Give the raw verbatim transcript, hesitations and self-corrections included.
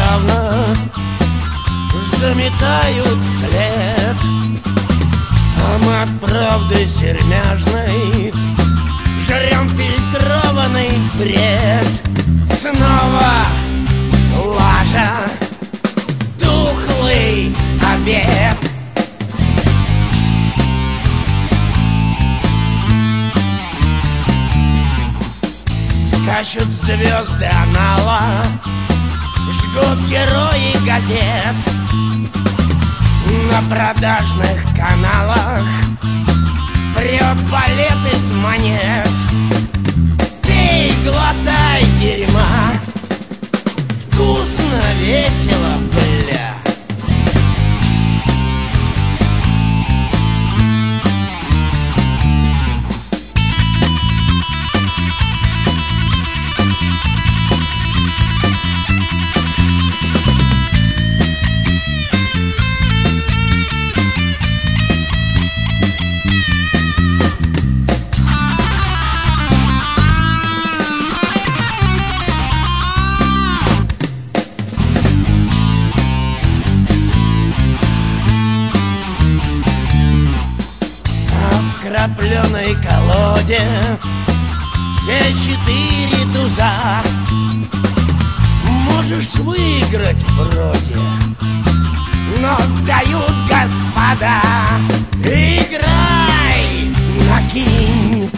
исправно заметают след, а мы от правды сермяжной жрем фильтрованный бред. Снова лажа, тухлый обед. Скачут звезды анала, жгут герои газет. На продажных каналах прет балет из монет. Пей, глотай дерьма, вкусно, весело, бля. В крапленой колоде все четыре туза. Можешь выиграть вроде, но сдают господа. Играй, накинь,